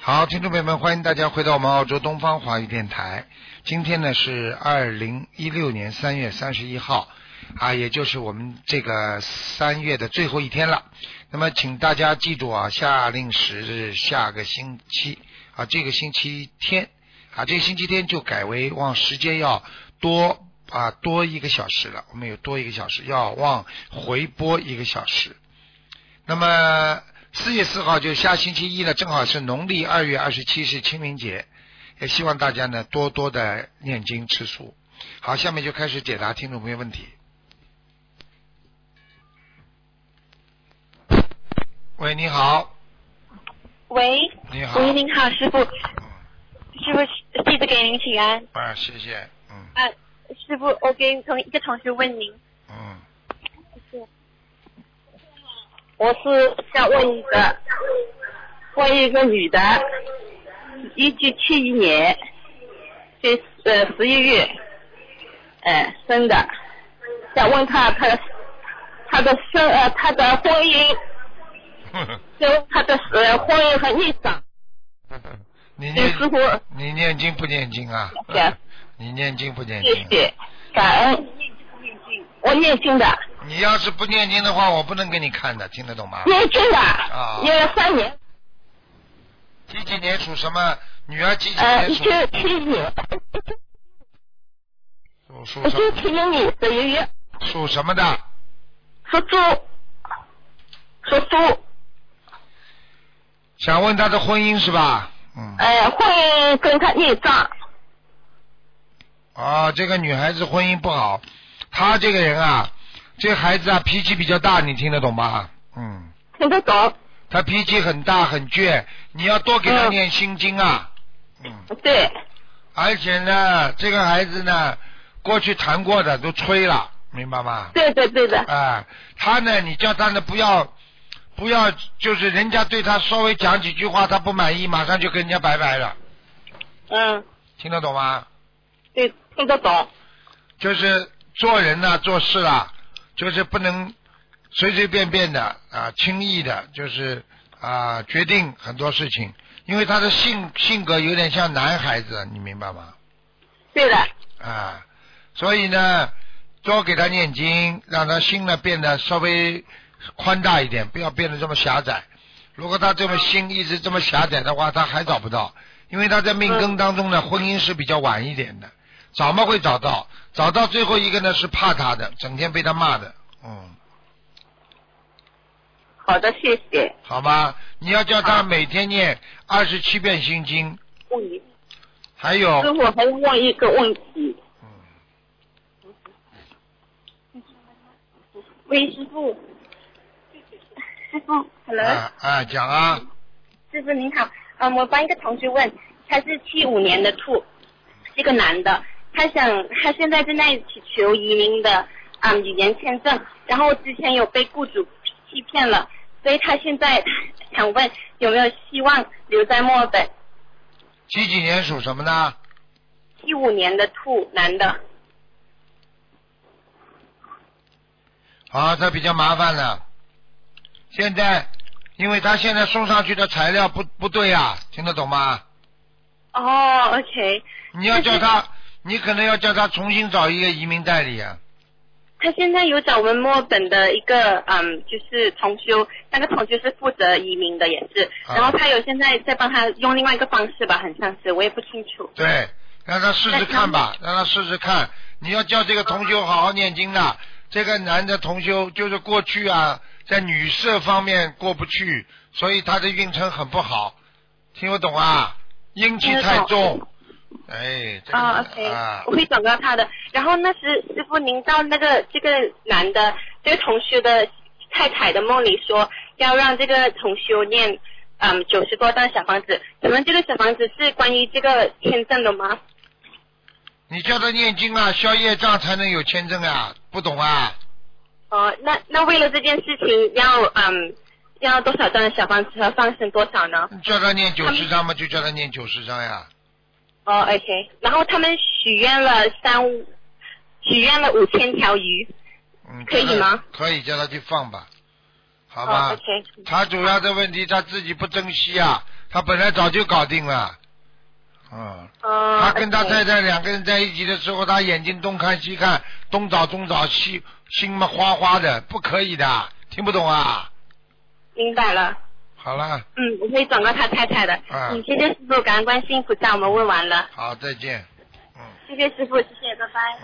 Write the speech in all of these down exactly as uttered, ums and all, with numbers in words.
好，听众朋友们，欢迎大家回到我们澳洲东方华语电台。今天呢是二零一六年三月三十一号啊，也就是我们这个三月的最后一天了。那么请大家记住啊，下令时是下个星期啊，这个星期天啊，这个星期天就改为往时间要多啊多一个小时了，我们有多一个小时，要往回拨一个小时。那么四月四号就下星期一呢，正好是农历二月二十七是清明节，也希望大家呢多多的念经吃素。好，下面就开始解答听众朋友问题。喂，你好。 喂。 你好。 喂，您好，师傅。师傅，弟子给您请安。 啊，谢谢。嗯。 啊，师傅，我给从一个同学问您。 嗯。 谢谢。我是想问一个，问一个女的，一九七一年，这呃十一月，呃生的，想问她她她的生呃她的婚姻，就她的呃婚姻和业障。 你念师傅， 你念经不念经啊？你念经不念经、啊？ 谢谢，感恩。我念经的。 你要是不念经的话，我不能给你看的，听得懂吗？ 念经的。 啊。 念了三年。 几几年属什么？女儿几几呃， 年属？ 一九七一年。 属属什么？ 一九七一年十一月。 属什么的？ 属猪。属猪。 想问他的婚姻是吧？嗯。 呃，婚姻跟他业障。 啊，这个女孩子婚姻不好，她这个人啊，这个孩子啊脾气比较大，你听得懂吗？嗯。 听得懂。 他脾气很大很倔，你要多给他念心经啊。嗯。 对。 而且呢，这个孩子呢，过去谈过的都吹了，明白吗？ 对对对的。 啊，他呢，你叫他呢不要不要，就是人家对他稍微讲几句话，他不满意，马上就跟人家拜拜了。 嗯。 听得懂吗？ 对，听得懂。 就是做人呐、啊，做事啊，就是不能随随便便的啊，轻易的，就是啊，决定很多事情，因为他的性性格有点像男孩子，你明白吗？ 对的。 啊，所以呢，多给他念经，让他心呢变得稍微宽大一点，不要变得这么狭窄。如果他这么心一直这么狭窄的话，他还找不到，因为他在命根当中呢，婚姻是比较晚一点的。找嘛会找到，找到最后一个呢是怕他的，整天被他骂的，嗯。 好的，谢谢。 好吧，你要叫他每天念二十七遍心经。 问你。 还有。 师傅还问一个问题。嗯。喂，师傅。师傅 ，hello。 啊啊，讲啊。 师傅您好，嗯，我帮一个同学问，他是七五年的兔，是个男的。他想，他现在正在祈求移民的嗯语言签证，然后之前有被雇主欺骗了，所以他现在想问有没有希望留在墨尔本。 几几年属什么呢？ 七五年的兔，男的。 好，他比较麻烦了。现在，因为他现在送上去的材料不不对啊，听得懂吗？ 哦 ，OK。 你要叫他。你可能要叫他重新找一个移民代理啊。 他现在有找我们墨尔本的一个嗯，就是同修，那个同修是负责移民的，也是。啊、然后他有现在在帮他用另外一个方式吧，很像是，我也不清楚。 对，让他试试看吧，让他试试看。你要叫这个同修好好念经的。这个男的同修就是过去啊，在女色方面过不去，所以他的运程很不好。听不懂啊？阴气太重。哎，这个、 啊 ，OK，、 啊、 我会转告他的。然后那时师傅，您到那个这个男的这个同学的太太的梦里说，要让这个同修念嗯九十多张小房子。请问这个小房子是关于这个签证的吗？ 你叫他念经啊，消业障才能有签证啊，不懂啊？ 哦、呃，那那为了这件事情要嗯要多少张的小房子和放生多少呢？ 叫他念九十张嘛，就叫他念九十张呀。 哦 ，OK， 然后他们许愿了三，许愿了五千条鱼， 嗯， 可以吗？ 可以，叫他去放吧，好吧。 哦 OK。 他主要的问题他自己不珍惜啊， 他本来早就搞定了。嗯。 哦。 他跟他太太两个人在一起的时候，他眼睛东看西看，东找东找，西心嘛花花的，不可以的，听不懂啊？ 明白了。 好了。 嗯，我会转告他太太的。 啊。 嗯，谢谢师傅，感恩观世音菩萨，我们问完了。 好，再见。嗯。 谢谢师傅，谢谢，拜拜。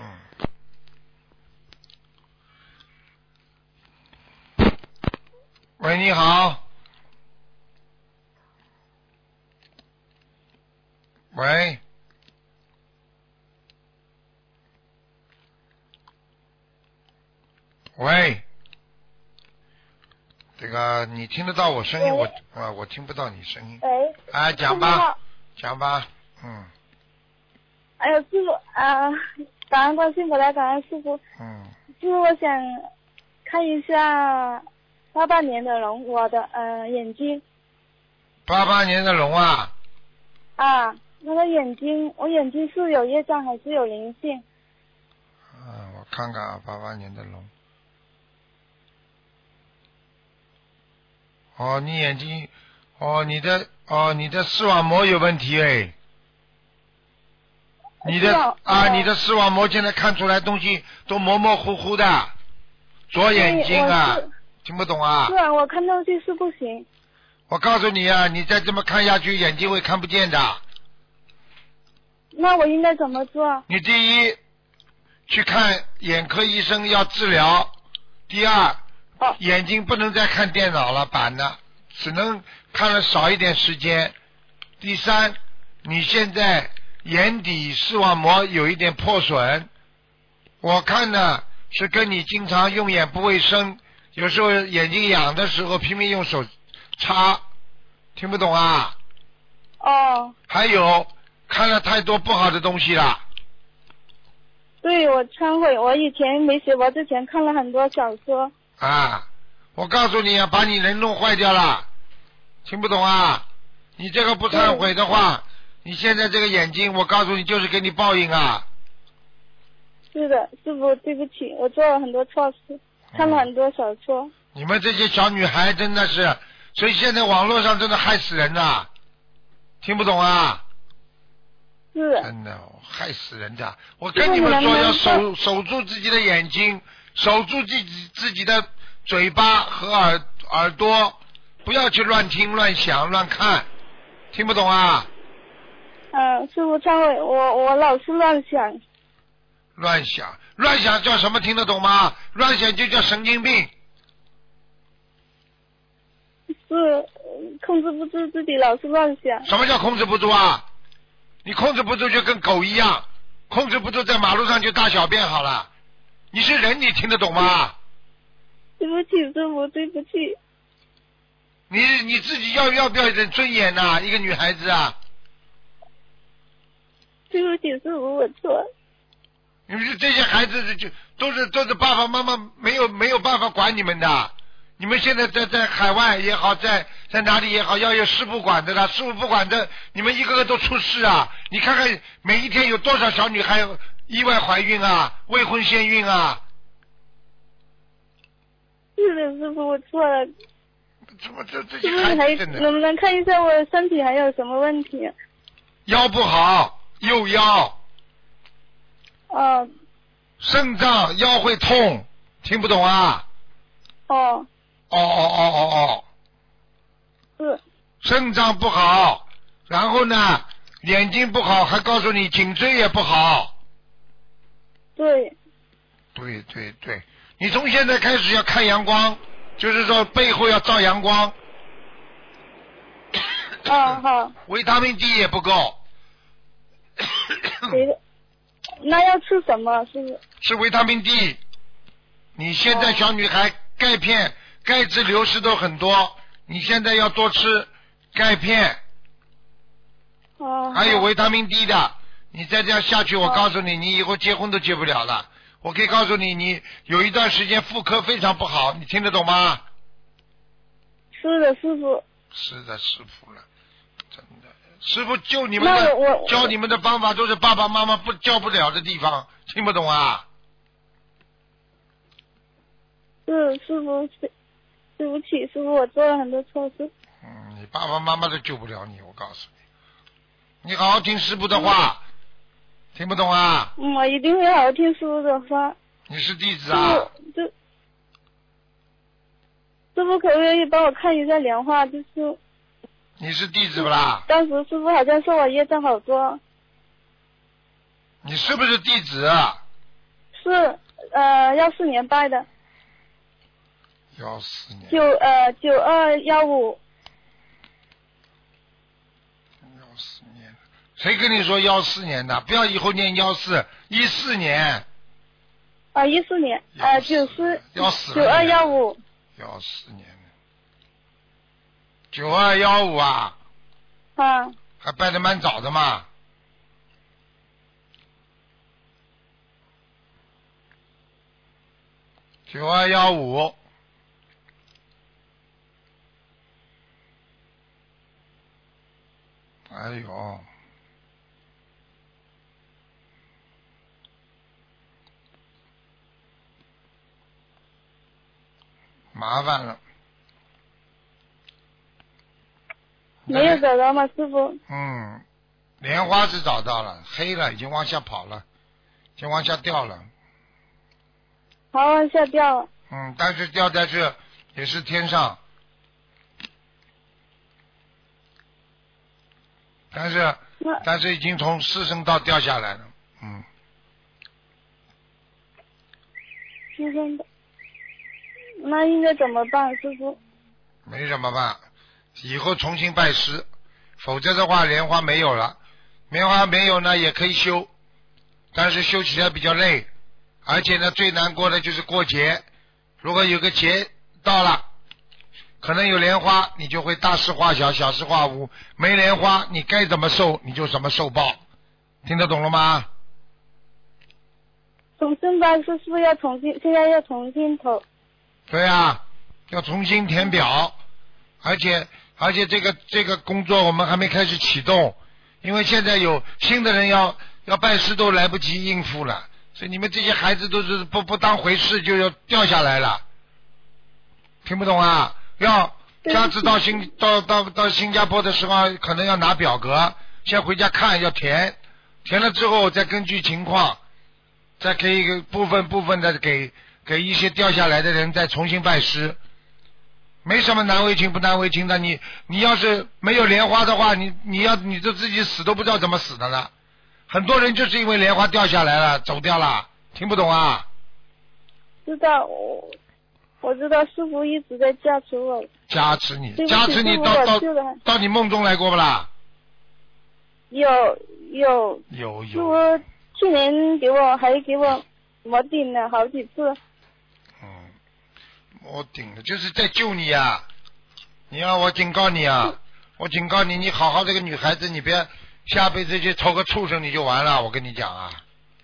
嗯。喂，你好。喂。喂。这个你听得到我声音，我啊我听不到你声音。 喂。 啊，讲吧，讲吧，嗯。 哎呦，师傅啊，感恩观世音菩萨，感恩师傅。 嗯。 师傅，我想看一下八八年的龙，我的呃眼睛。 八八年的龙啊。 啊，那个眼睛，我眼睛是有业障还是有灵性？ 嗯，我看看啊，八八年的龙。哦，你眼睛，哦，你的，哦，你的视网膜有问题哎。你的啊，哦、你的视网膜现在看出来东西都模模糊糊的，左眼睛啊，听不懂啊？ 是啊，我看东西是不行。 我告诉你啊，你再这么看下去，眼睛会看不见的。 那我应该怎么做？ 你第一，去看眼科医生要治疗；第二， 哦、 眼睛不能再看电脑了，板的，只能看了少一点时间；第三，你现在眼底视网膜有一点破损，我看呢是跟你经常用眼不卫生，有时候眼睛痒的时候拼命用手擦，听不懂啊？ 哦。 还有看了太多不好的东西了。 对，我忏悔，我以前没学佛之前看了很多小说。 啊，我告诉你啊，把你人弄坏掉了，听不懂啊？你这个不忏悔的话，你现在这个眼睛，我告诉你就是给你报应啊。 是的，师傅，对不起，我做了很多错事，看了很多小说。嗯、 你们这些小女孩真的是，所以现在网络上真的害死人呐，听不懂啊？ 是。 真的害死人的，我跟你们说要守守住自己的眼睛，守住自己自己的嘴巴和耳耳朵，不要去乱听乱想乱看，听不懂啊？ 嗯，师傅忏悔，我我老是乱想。 乱想，乱想叫什么？听得懂吗？乱想就叫神经病。 是控制不住自己，老是乱想。 什么叫控制不住啊？你控制不住就跟狗一样，控制不住在马路上就大小便好了。你是人，你听得懂吗？ 对不起，师傅，对不起。 你你自己要要不要一点尊严呐、啊？一个女孩子啊。 对不起，师傅，我错了。 你们这些孩子就都是都是爸爸妈妈没有没有办法管你们的。你们现在在在海外也好，在在哪里也好，要有师傅管的啦，师傅不管的，你们一个个都出事啊！你看看每一天有多少小女孩意外怀孕啊，未婚先孕啊！ 是的，师傅，我错了。 怎么这这些孩子真的？ 能不能看一下我的身体还有什么问题？ 腰不好，右腰。 哦。 肾脏腰会痛，听不懂啊？ 哦。 哦哦哦哦哦， 是肾脏不好，然后呢，眼睛不好，还告诉你颈椎也不好。 对。 对对对，你从现在开始要看阳光，就是说背后要照阳光。 哦好。 维他命 D 也不够。 那要吃什么？是吃维他命 D。你现在小女孩钙片。钙质流失都很多，你现在要多吃钙片， 哦， 还有维他命 D 的。你再这样下去，我告诉你，你以后结婚都结不了了。我可以告诉你，你有一段时间妇科非常不好，你听得懂吗？ 是的，师傅。 是的，师傅了，真的，师傅救你们的，教你们的方法都是爸爸妈妈不教不了的地方，听不懂啊？ 是师傅。对不起，师傅，我做了很多错事。 嗯， 你爸爸妈妈都救不了你，我告诉你。你好好听师傅的话，嗯、听不懂啊？ 嗯，我一定会好好听师傅的话。 你是弟子啊？ 这师傅可不可以帮我看一下莲花？就是。 你是弟子不啦？ 当时师傅好像说我业障好多。 你是不是弟子？ 是，呃，幺四年拜的。 幺四年。 九呃九二幺五。 幺四年，谁跟你说幺四年的？不要以后念幺四，一四年。 啊，一四年，呃，九四。 要死了。 九二幺五。 幺四年。九二幺五啊。 啊。 还拜得蛮早的嘛。九二幺五。哎呦。麻烦了。 没有找到吗，师傅？ 嗯，莲花是找到了，黑了，已经往下跑了，已经往下掉了。 好，往下掉了。 嗯，但是掉在这也是天上，但是但是已经从四圣道掉下来了，嗯。 四圣道，那应该怎么办，师傅？ 没怎么办。以后重新拜师，否则的话莲花没有了，莲花没有呢也可以修，但是修起来比较累，而且呢最难过的就是过节，如果有个节到了，可能有莲花你就会大事化小，小事化无，没莲花你该怎么受你就怎么受报，听得懂了吗？ 重新拜师是不是要重新，现在要重新投？ 对啊，要重新填表，而且而且这个这个工作我们还没开始启动，因为现在有新的人要要拜师都来不及应付了，所以你们这些孩子都是不不当回事就要掉下来了，听不懂啊？要下次到新到到到新加坡的时候，可能要拿表格，先回家看要填，填了之后再根据情况，再给一个部分部分的给给一些掉下来的人再重新拜师。没什么难为情不难为情的，你你要是没有莲花的话，你你要你就自己死都不知道怎么死的了。很多人就是因为莲花掉下来了，走掉了，听不懂啊？ 知道，我我知道师傅一直在加持我。 加持你，加持你到到到你梦中来过不啦？ 有有有有。 师傅去年给我还给我摩顶了好几次。 嗯。我顶了，就是在救你呀、啊！你要我警告你啊！我警告你，你好好这个女孩子，你别下辈子去投个畜生你就完了。我跟你讲啊！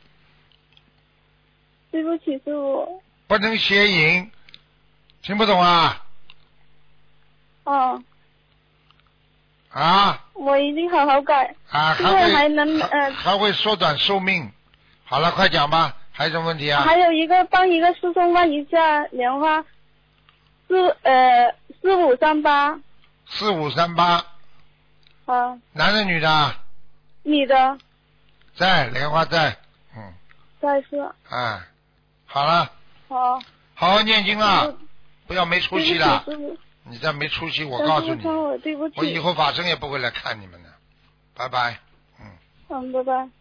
对不起，师傅。 不能邪淫，听不懂啊？ 哦。 啊？ 我一定好好改。 啊，还会还能呃还会缩短寿命。好了，快讲吧，还有什么问题啊？ 还有一个帮一个师兄问一下莲花。四呃四五三八， 四五三八， 啊， 男的女的？ 女的， 在莲花在，嗯， 在是， 哎，好了， 好， 好好念经了，不要没出息了，你这没出息，我告诉你， 我对不起， 我以后法身也不会来看你们的，拜拜，嗯， 嗯，拜拜。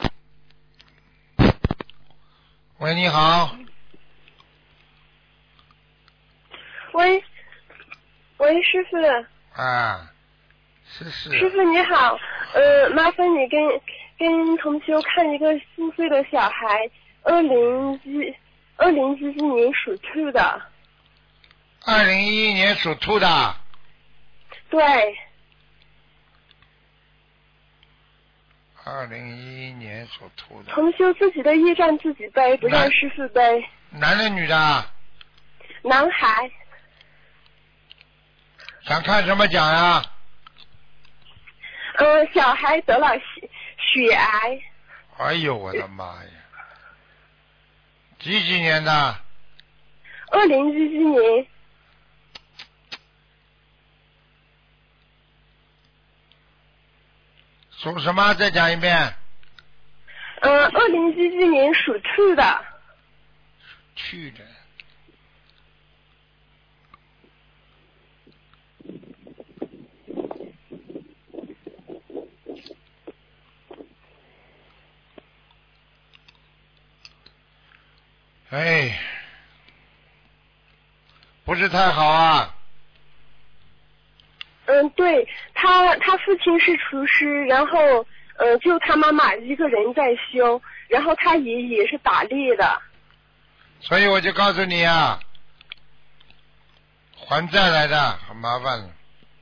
喂，你好。 喂，喂，师傅。 啊，是是。 师傅你好，呃，麻烦你跟跟同修看一个四岁的小孩，二零一二零一一年属兔的。 二零一一年属兔的。 对。 二零一一年属兔的。 同修自己的业障自己背，不让师傅背。 男的女的？ 男孩。 想看什么奖呀？ 呃，小孩得了血血癌。 哎呦我的妈呀！几几年的？ 二零一一年。 属什么？再讲一遍。 嗯，二零一七年属兔的。 去的。哎，不是太好啊。 嗯，对他，他父亲是厨师，然后呃，就他妈妈一个人在修，然后他爷爷是打猎的。 所以我就告诉你啊，还债来的，很麻烦了。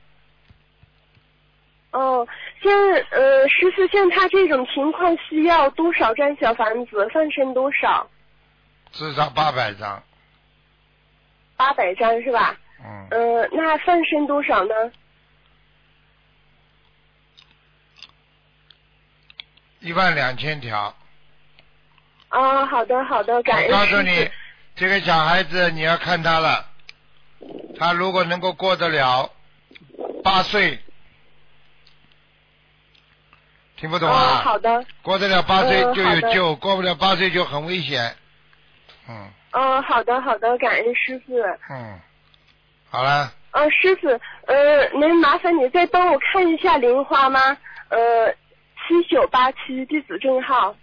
哦，像呃，师傅像他这种情况需要多少张小房子？放生多少？ 至少八百张。 八百张是吧？ 嗯。 呃，那放生多少呢？ 一万两千条。 啊，好的好的，感恩师父。 我告诉你，这个小孩子你要看他了，他如果能够过得了八岁，听不懂啊？ 哦，好的。 过得了八岁就有呃、 救，过不了八岁就很危险。嗯。 哦，好的好的，感恩师父。 嗯，好了。 呃，师傅，呃，能麻烦你再帮我看一下莲花吗？呃，七九八七弟子证号。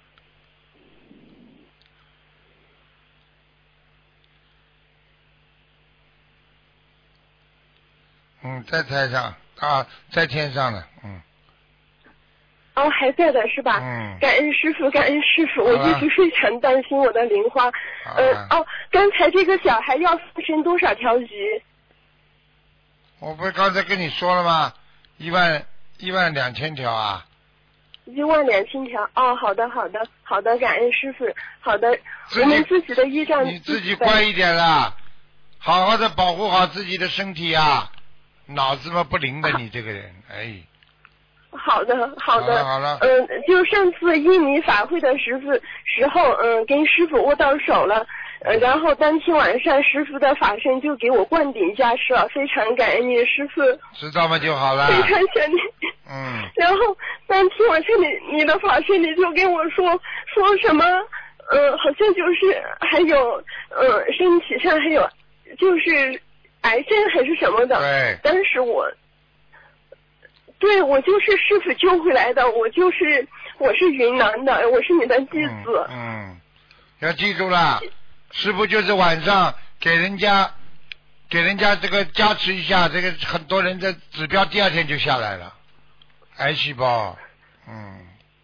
嗯，在台上啊，在天上呢，嗯。 哦，还在的是吧？ 嗯。 感恩师傅，感恩师傅，我一直非常担心我的莲花。呃，哦，刚才这个小孩要放生多少条鱼？ 我不是刚才跟你说了吗？一万一万两千条啊。 一万两千条。哦，好的，好的，好的，感恩师傅。好的，我们自己的业障。 你自己乖一点啦，好好的保护好自己的身体啊！脑子嘛不灵的，你这个人，哎。 好的，好的， 好了， 嗯、呃，就上次印尼法会的时候，时候，嗯、呃，跟师傅握到手了，呃，然后当天晚上师傅的法身就给我灌顶加持了，非常感恩你师傅。 知道吗就好了。 非常想你。 嗯。 然后当天晚上你你的法身你就跟我说说什么，呃，好像就是还有，呃，身体上还有就是癌症还是什么的。 对。 当时我。对，我就是师傅救回来的，我就是我是云南的，我是你的弟子。 嗯，嗯要记住了，师傅就是晚上给人家给人家这个加持一下，这个很多人的指标第二天就下来了，癌细胞，嗯。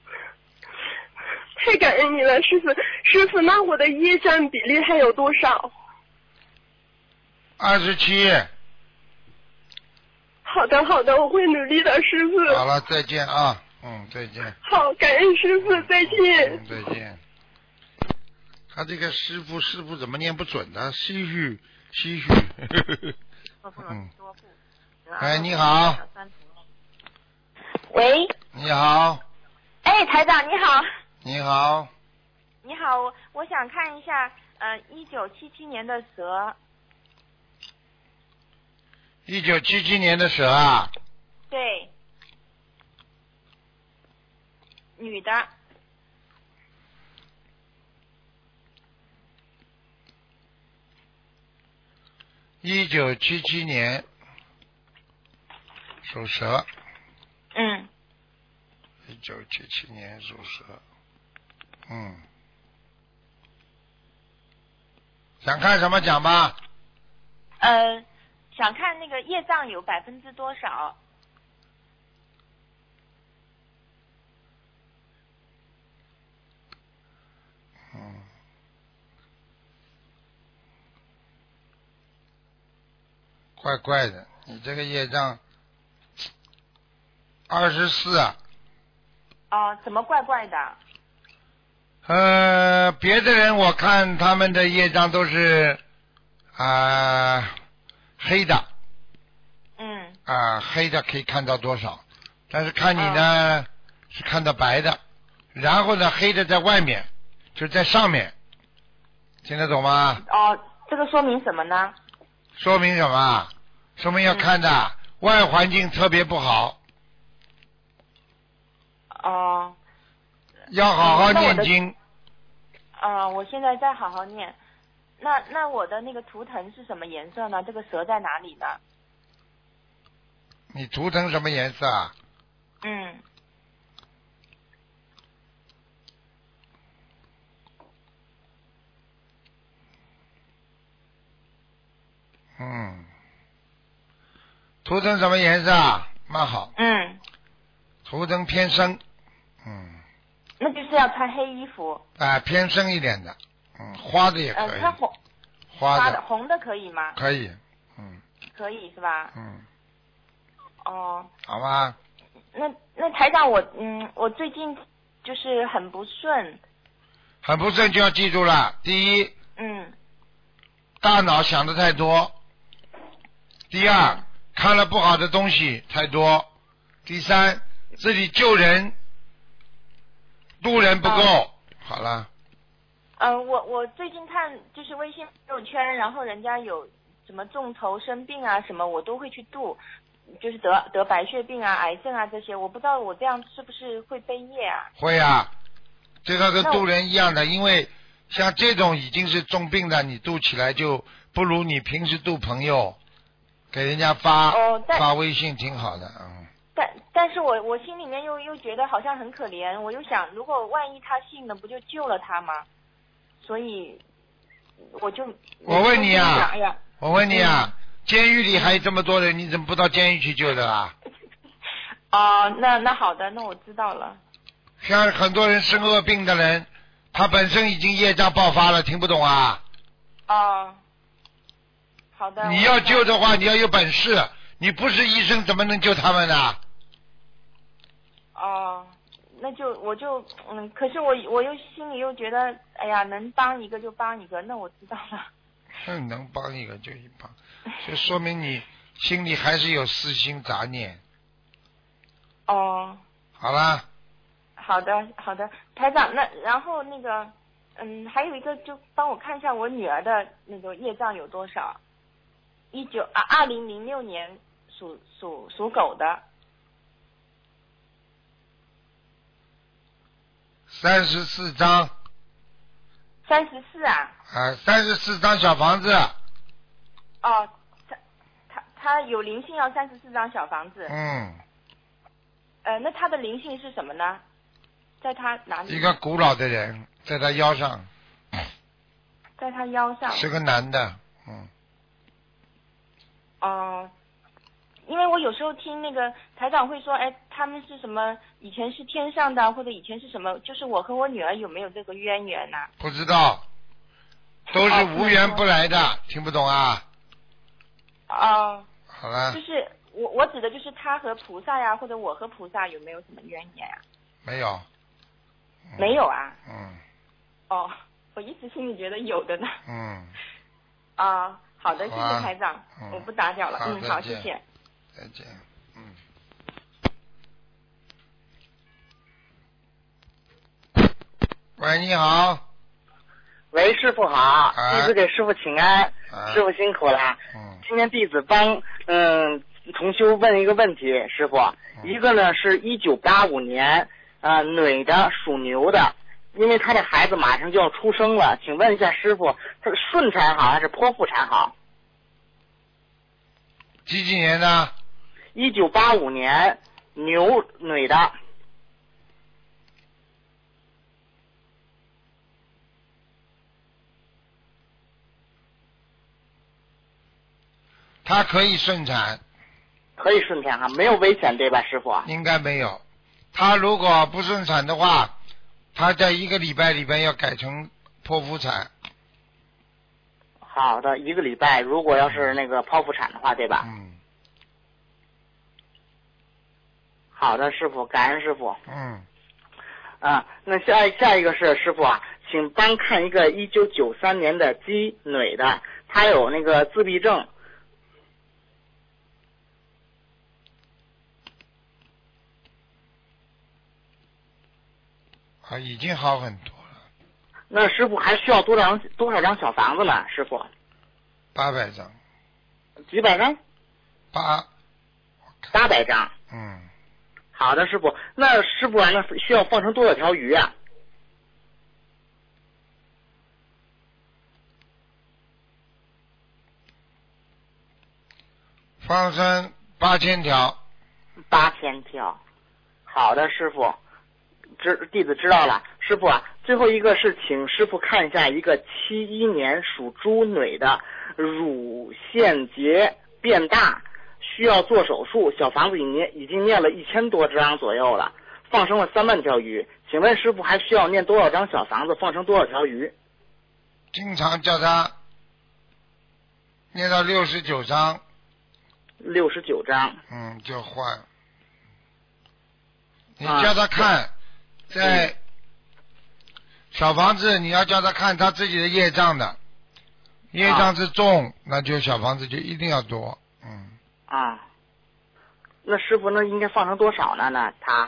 太感恩你了，师傅。师傅，那我的业障比例还有多少？ 二十七。 好的，好的，我会努力的，师傅。 好了，再见啊，嗯，再见。 好，感恩师傅，再见。 嗯，再见。他这个师傅师傅怎么念不准呢？唏嘘唏嘘。嗯。哎，你好。 喂。 你好。 哎，台长你好。 你好。 你好，我我想看一下，呃，一九七七年的蛇。 一九七七年的蛇啊。 对。女的。 一九七七年属蛇。 嗯。 一九七七年属蛇。嗯。想看什么讲吧？ 呃。想看那个业障有百分之多少？ 嗯，怪怪的，你这个业障二十四啊。 哦，怎么怪怪的？ 呃，别的人我看他们的业障都是啊。呃黑的， 嗯， 啊，黑的可以看到多少？但是看你呢、哦、是看到白的，然后呢黑的在外面，就在上面，听得懂吗？ 哦，这个说明什么呢？ 说明什么？说明要看的、嗯、外环境特别不好。 哦。 要好好念经。 啊、呃，我现在在好好念。那那我的那个图腾是什么颜色呢？这个蛇在哪里呢？ 你图腾什么颜色啊？ 嗯。 嗯。图腾什么颜色啊？蛮好。 嗯。 图腾偏深。嗯。 那就是要穿黑衣服。 啊、呃，偏深一点的。嗯，花的也可以。 呃，穿红。 花的。 花的红的可以吗？ 可以。嗯。 可以是吧？ 嗯。 哦。 好吧。 那那台长我嗯我最近就是很不顺。 很不顺就要记住了，第一。 嗯。 大脑想的太多。第二。嗯，看了不好的东西太多，第三，自己救人渡人不够，嗯、好了。 嗯、呃，我我最近看就是微信朋友圈，然后人家有什么重头生病啊什么，我都会去渡，就是得得白血病啊、癌症啊这些，我不知道我这样是不是会背业啊？ 会啊，这个跟渡人一样的，因为像这种已经是重病的，你渡起来就不如你平时渡朋友。给人家发、哦、发微信挺好的，嗯。 但但是我我心里面又又觉得好像很可怜，我又想，如果万一他信了，不就救了他吗？所以我就我问你啊， 哎呀我问你啊，监狱里还有这么多人，你怎么不到监狱去救的啦？ 哦，那那好的，那我知道了。 像很多人生恶病的人，他本身已经业障爆发了，听不懂啊？ 哦。好的， 你要救的话，你要有本事，你不是医生怎么能救他们呢？ 哦，那就我就嗯，可是我我又心里又觉得，哎呀，能帮一个就帮一个，那我知道了。 嗯，能帮一个就一帮，就说明你心里还是有私心杂念。 哦。 好啦。 好的，好的，台长，那然后那个，嗯，还有一个，就帮我看一下我女儿的那个业障有多少。一九啊，二零零六年属属属狗的。 三十四张。 三十四啊。 啊，三十四张小房子。 哦，他他他有灵性要三十四张小房子。 嗯。 呃，那他的灵性是什么呢？在他哪里？ 一个古老的人，在他腰上。 在他腰上。 是个男的，嗯。 哦、呃，因为我有时候听那个台长会说，哎，他们是什么？以前是天上的，或者以前是什么？就是我和我女儿有没有这个渊源呢、啊？ 不知道，都是无缘不来的，哦、听不懂啊？ 哦、呃。 好了。 就是我我指的就是他和菩萨呀，或者我和菩萨有没有什么渊源呀、啊？ 没有。 嗯、没有啊。 嗯。 哦，我一直心里觉得有的呢。 嗯。 啊。好的，谢谢台长， 嗯、 我不打搅了。嗯，好，谢谢。 再见。嗯。喂，你好。 喂，师傅好，弟子给师傅请安， 啊、 师傅辛苦了。 嗯。 今天弟子帮嗯同修问一个问题，师傅，嗯、一个呢是一九八五年啊、呃、女的属牛的。因为他的孩子马上就要出生了，请问一下师傅，他是顺产好还是剖腹产好？ 几几年的？ 一九八五年，牛女的。 他可以顺产。 可以顺产哈，没有危险对吧，师傅？ 应该没有。他如果不顺产的话，他在一个礼拜里边要改成剖腹产。 好的，一个礼拜，如果要是那个剖腹产的话，对吧？ 嗯。 好的，师傅，感恩师傅。 嗯。 啊，那下下一个是师傅啊，请帮看一个一九九三年的鸡女的，她有那个自闭症。 啊，已经好很多了。 那师傅还需要多少多少张小房子呢？师傅？ 八百张。 几百张？ 八。 八百张。 嗯。 好的，师傅。那师傅啊，那需要放成多少条鱼啊？ 放生八千条。 八千条。好的，师傅，知弟子知道了。师傅啊，最后一个是请师傅看一下一个七一年属猪女的乳腺结变大，需要做手术，小房子已念已经念了一千多张左右了，放生了三万条鱼，请问师傅还需要念多少张小房子，放生多少条鱼？ 经常叫他念到六十九章。 六十九章。 嗯，就换。你叫他看，啊、在、嗯、小房子，你要叫他看他自己的业障的，业障是重，啊、那就小房子就一定要多。嗯。 啊。那师傅，那应该放成多少呢？那他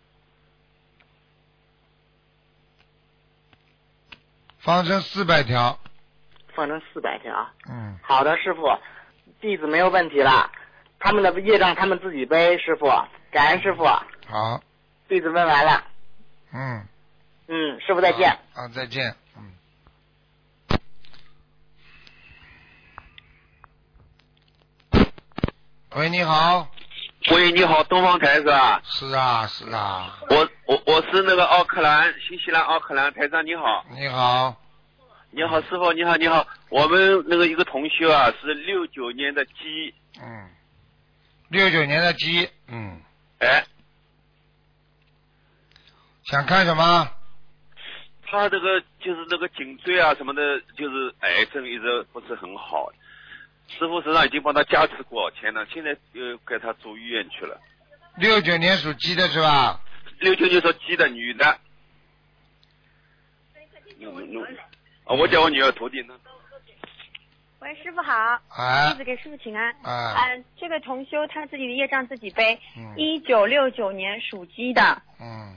放成四百条。 放成四百条。 嗯。 好的，师傅，弟子没有问题了。他们的业障他们自己背，师傅，感恩师傅。 好。 弟子问完了。 嗯。 嗯，师傅再见。 啊，再见。嗯。喂，你好。 喂，你好，东方台是吧？ 是啊，是啊。 我我我是那个奥克兰，新西兰奥克兰台长，你好。 你好。 你好，师傅，你好，你好。我们那个一个同学啊，是六九年的鸡。 嗯。六九年的鸡，嗯。 哎。 想看什么？ 他这个就是那个颈椎啊什么的，就是癌症一直不是很好。师傅身上已经帮他加持过钱了，现在又给他住医院去了。 六九年属鸡的是吧？ 六九年属鸡的女的。嗯嗯啊，我叫我女儿徒弟呢。 喂，师傅好， 哎， 弟子给师傅请安。 哎， 嗯，这个同修他自己的业障自己背，一九六九年属鸡的。 嗯。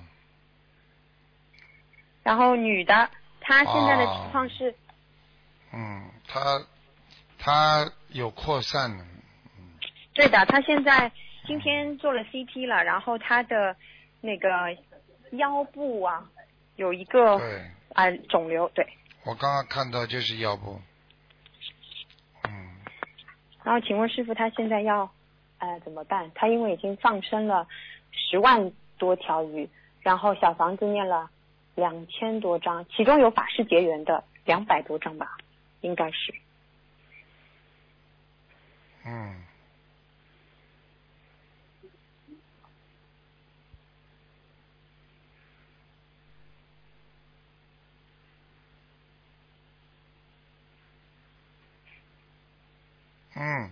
然后女的，她现在的情况是。 哦、嗯，她她有扩散的。嗯。 对的，她现在今天做了 C T 了，然后她的那个腰部啊有一个对啊、呃、肿瘤，对。 我刚刚看到就是腰部。嗯。 然后请问师傅，他现在要呃怎么办？他因为已经放生了十万多条鱼，然后小房子念了两千多张，其中有法事结缘的两百多张吧，应该是。 嗯。嗯。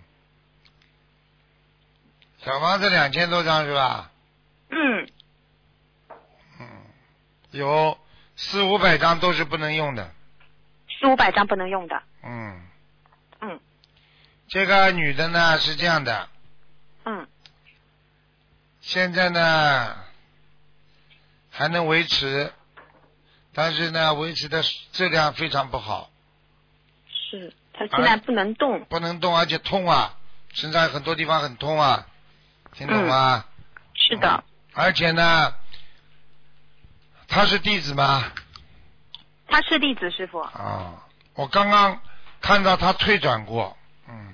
小房子两千多张是吧？ 嗯。 嗯。有四五百张都是不能用的。 四五百张不能用的。 嗯。 嗯。 这个女的呢是这样的。 嗯。 现在呢还能维持，但是呢维持的质量非常不好。 是，她现在不能动。 不能动，而且痛啊，身上很多地方很痛啊，听懂吗？ 嗯、是的、嗯。 而且呢。他是弟子吗？ 他是弟子，师傅。 啊，我刚刚看到他退转过，嗯，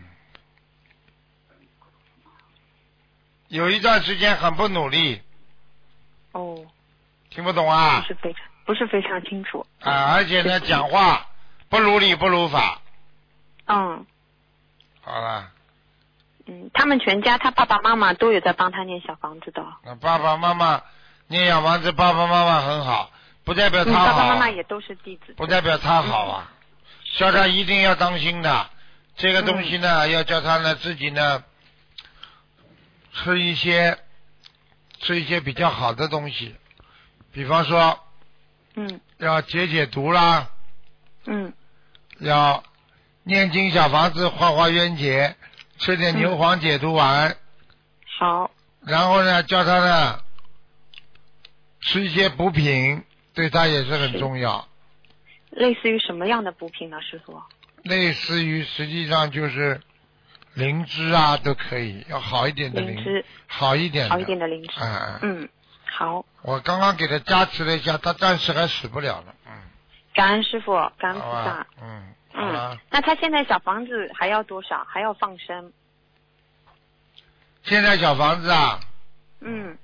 有一段时间很不努力。 哦。 听不懂啊？ 不是非常，不是非常清楚。 啊，而且呢，讲话不如理不如法。 嗯。 好了。 嗯，他们全家，他爸爸妈妈都有在帮他念小房子的。 爸爸妈妈。念小房子，爸爸妈妈很好，不代表他好。 嗯、爸爸妈妈也都是弟子。 不代表他好啊，嗯、叫他一定要当心的。这个东西呢，嗯、要叫他呢自己呢吃一些吃一些比较好的东西，比方说， 嗯， 要解解毒啦， 嗯， 要念经小房子化化冤结，吃点牛黄解毒丸。嗯、 好。 然后呢，叫他呢。吃一些补品对他也是很重要。 类似于什么样的补品呢，师傅？ 类似于实际上就是灵芝啊都可以，要好一点的灵， 灵芝好一点的， 好一点的灵芝。 嗯嗯，好。 我刚刚给他加持了一下，他暂时还死不了了。嗯。 感恩师傅，感恩菩好吧萨。 嗯。好嗯了。 那他现在小房子还要多少？还要放生？ 现在小房子啊， 嗯。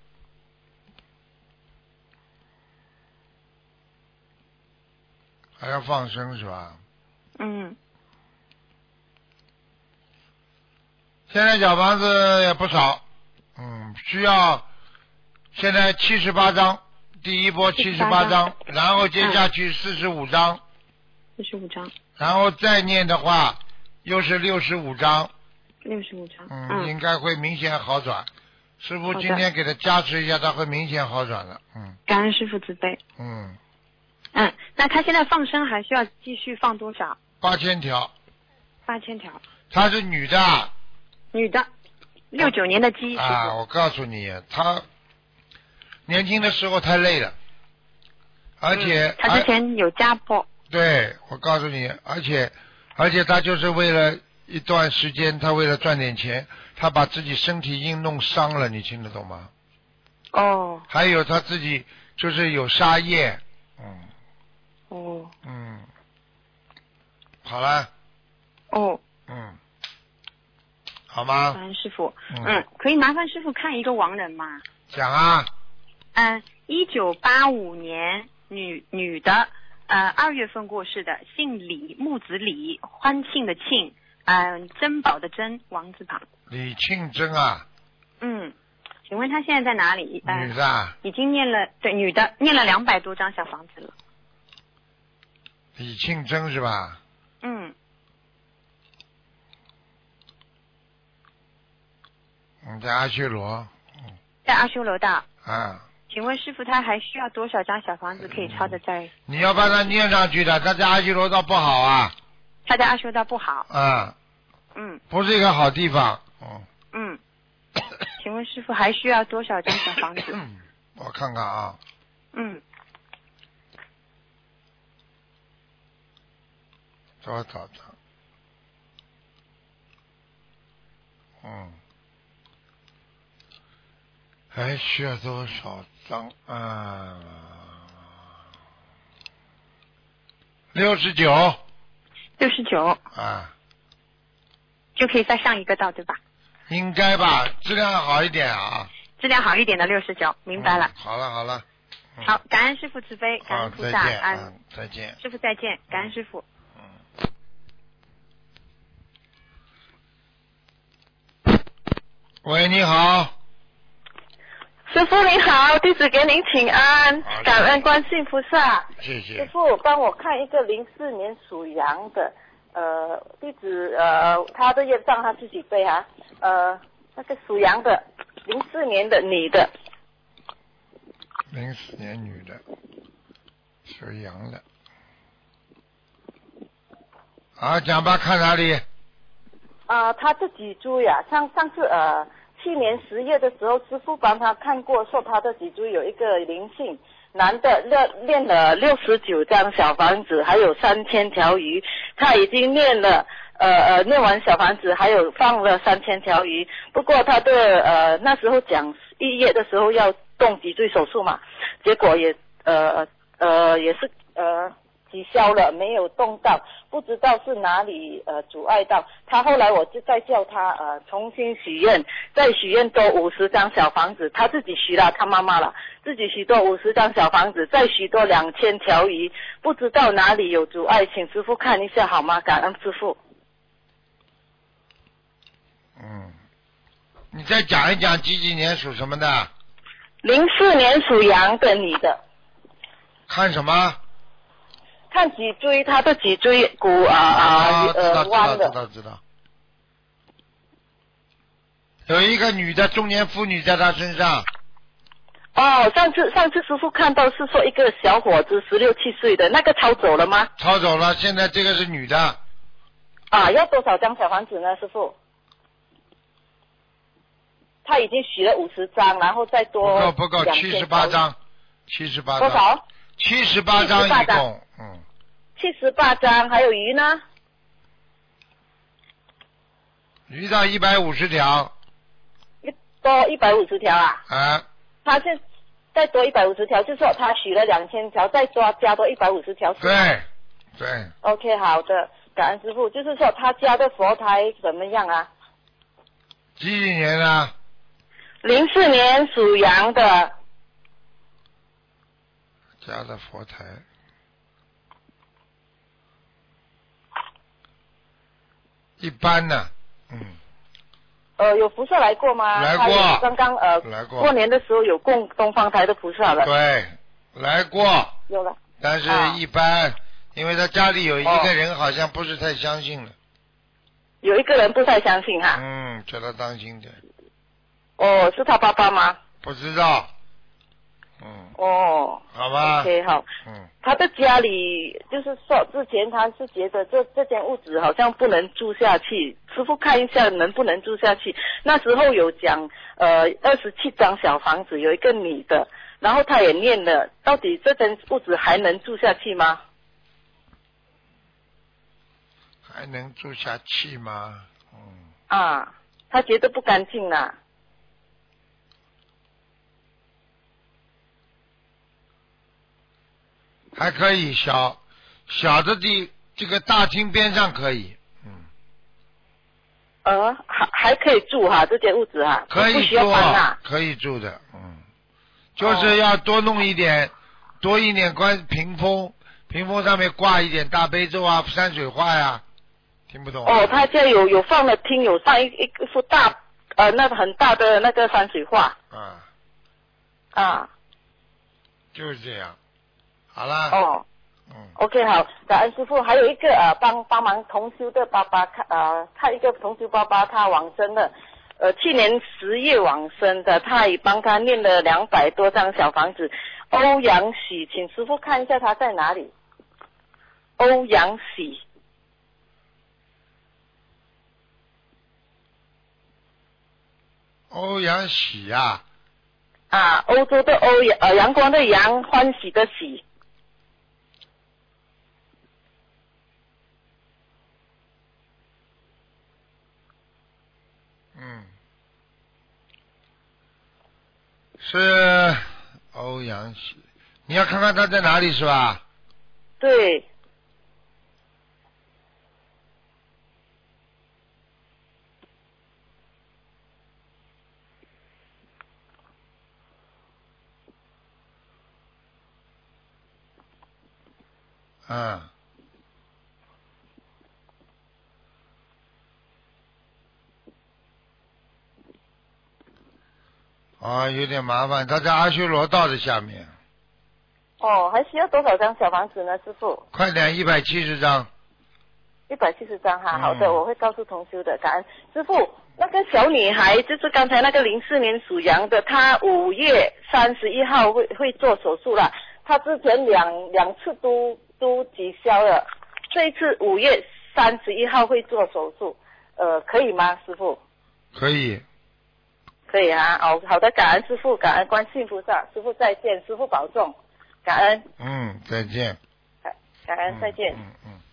还要放生是吧？ 嗯。 现在小房子也不少，嗯，需要现在七十八张，第一波七十八张，然后接下去四十五张， 四十五张， 然后再念的话又是六十五张， 六十五张， 嗯， 嗯， 应该会明显好转。师傅好的今天给他加持一下，他会明显好转的，嗯感恩师傅慈悲。 嗯， 嗯，那他现在放生还需要继续放多少？ 八千条， 八千条。 她是女的。 女的，六九年的鸡。 啊，我告诉你，她年轻的时候太累了，而且、 嗯、她之前有家暴。 对，我告诉你，而且而且她就是为了一段时间，她为了赚点钱，她把自己身体硬弄伤了，你听得懂吗？ 哦。 还有她自己就是有沙叶，嗯。 哦。 嗯。好了。 哦。 嗯。好吗？ 感恩师傅。 嗯, 嗯，可以麻烦师傅看一个亡人吗？ 讲啊。 嗯，一九八五年女女的，呃，二月份过世的，姓李，木子李，欢庆的庆，嗯、呃，珍宝的珍，王字旁。 李庆珍啊。 嗯，请问她现在在哪里？呃、 女的、啊。 已经念了，对，女的念了两百多张小房子了。 李庆珍是吧？ 嗯。 嗯，在阿修罗。嗯。 在阿修罗道。 啊。 请问师傅，他还需要多少张小房子可以抄的在？嗯、 你要把它念上去的，他在阿修罗道不好啊。 他在阿修罗道不好。 啊。 嗯。 不是一个好地方。嗯。 嗯。请问师傅还需要多少张小房子？ 我看看啊。 嗯。 多少张？嗯。还需要多少张啊？六十九。 六十九。 啊。 就可以再上一个道，对吧？ 应该吧，质量好一点啊。 质量好一点的六十九，明白了。 嗯、好了好了、 嗯。好，感恩师父慈悲，感恩菩萨， 再见， 嗯， 再见。 师父再见，感恩师父。 嗯。喂，你好。 师父你好，弟子给您请安，感恩观世菩萨。 谢谢。 师父帮我看一个零四年属羊的，呃，弟子呃他的业障他自己背啊，呃那个属羊的零四年的女的。 零四年女的，属羊的。好，讲吧，看哪里？ 啊、呃，他自己猪呀，上上次呃。去年十月的时候，师父帮他看过，说他的脊椎有一个灵性，男的练练了六十九张小房子，还有三千条鱼，他已经练了呃呃念完小房子，还有放了三千条鱼。不过他的呃那时候讲一月的时候要动脊椎手术嘛，结果也呃呃也是呃。取消了，没有动到，不知道是哪里呃阻碍到他。后来我就再叫他呃重新许愿，再许愿多五十张小房子，他自己许了，他妈妈了，自己许多五十张小房子，再许多两千条鱼，不知道哪里有阻碍，请师父看一下好吗？感恩师父。 嗯，你再讲一讲几几年属什么的？ 零四年属羊的女的。 看什么？ 看脊椎，他的脊椎骨啊啊呃弯的。 知道知道。有一个女的中年妇女在他身上。 哦，上次上次师傅看到是说一个小伙子十六七岁的那个抄走了吗？ 抄走了，现在这个是女的。 啊，要多少张小房子呢，师傅？他已经许了五十张，然后再多。 不够不够，七十八张，七十八张。 多少？ 七十八张一共，嗯。 七十八张，还有鱼呢？ 鱼到一百五十条。 一多一百五十条啊？ 啊。 他现再多一百五十条，就是说他许了两千条，再多加多一百五十条。 对，对。 OK， 好的，感恩师父。就是说他家的佛台怎么样啊？ 几几年啊？ 零四年属羊的。 家的佛台。一般呢，嗯。 呃，有菩萨来过吗？ 来过。 刚刚呃， 来过。 过年的时候有供东方台的菩萨了。 对，来过。 有了。 但是一般，啊、因为他家里有一个人好像不是太相信了。 有一个人不太相信哈。 嗯，叫他当心点。 哦，是他爸爸吗？ 不知道。嗯。 哦。 好吧。 OK， 好。 嗯。 他的家里就是说，之前他是觉得这这间屋子好像不能住下去，师傅看一下能不能住下去。那时候有讲呃二十七张小房子，有一个女的，然后他也念了，到底这间屋子还能住下去吗？ 还能住下去吗？嗯。 啊，他觉得不干净啦。 还可以，小小的地这个大厅边上可以，嗯。 呃，还还可以住哈，这间屋子哈， 可以不需要住搬啊， 可以住的，嗯。就是要多弄一点，哦、多一点关屏风，屏风上面挂一点大悲咒啊、山水画呀、啊，听不懂、啊？ 哦，他家有有放了厅，有放一一幅大呃那个很大的那个山水画。 啊。 啊。 就是这样。好啦。 哦， 嗯 ，OK， 好，感恩师父。还有一个呃，帮帮忙同修的爸爸看呃，看一个同修爸爸他往生了，呃，去年十月往生的，他也帮他念了两百多张小房子。欧阳喜，请师父看一下他在哪里。欧阳喜。 欧阳喜呀、 啊。啊，欧洲的欧阳呃阳光的阳，欢喜的喜。 嗯，是欧阳喜，你要看看他在哪里是吧？ 对。 嗯。啊，有点麻烦，他在阿修罗道的下面。 哦，还需要多少张小房子呢，师傅？ 快点，一百七十张。 一百七十张哈， 嗯、 好的，我会告诉同修的，感恩师傅。那个小女孩就是刚才那个零四年属羊的，她五月三十一号会会做手术了。她之前两两次都都取消了，这一次五月三十一号会做手术，呃，可以吗，师傅？ 可以。 可以啊，哦，好的，感恩师父，感恩观世音菩萨，师父再见，师父保重，感恩。 嗯，再见。 感感恩，再见。 嗯嗯。嗯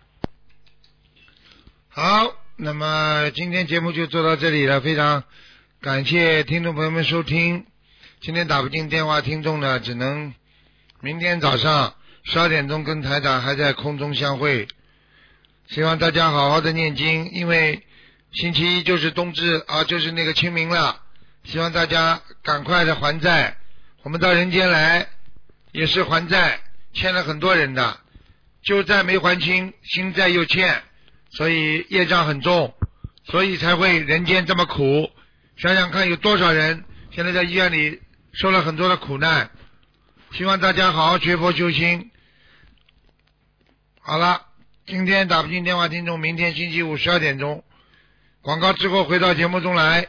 好，那么今天节目就做到这里了，非常感谢听众朋友们收听。今天打不进电话，听众呢只能明天早上十二点钟跟台长还在空中相会。希望大家好好的念经，因为星期一就是冬至啊，就是那个清明了。希望大家赶快的还债，我们到人间来也是还债，欠了很多人的，旧债没还清，新债又欠，所以业障很重，所以才会人间这么苦。想想看有多少人现在在医院里受了很多的苦难，希望大家好好学佛修心。好了，今天打不进电话听众，明天星期五十二点钟广告之后回到节目中来。